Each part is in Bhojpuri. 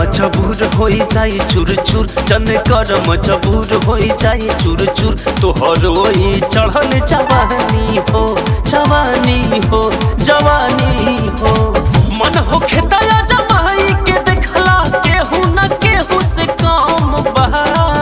मजबूर हो जाए चूर चूर जन कर मजबूर हो जाए चूर चूर तोहर ओई चढ़ल जवानी हो जवानी हो जवानी हो मन हो खेतला जमाई के देखला केहू न केहू से काम बहा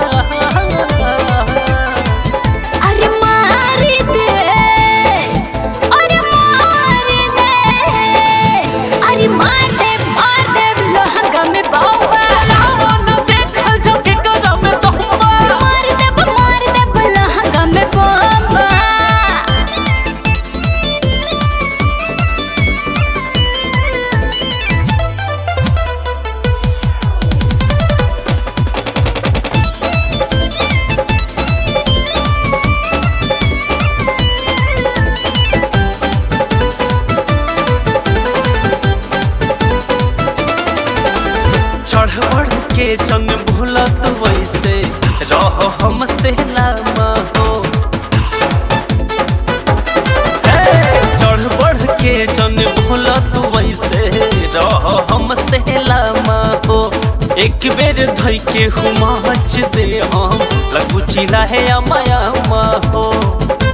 चढ़ बढ़ के जंग भूलत वैसे रह हमसे लामा हो चढ़ बढ़ के जंग भूलत वैसे रह हमसे लामा हो एक बेर धई के हुमाच दे हम लगू चिल्ला है अमाया हो।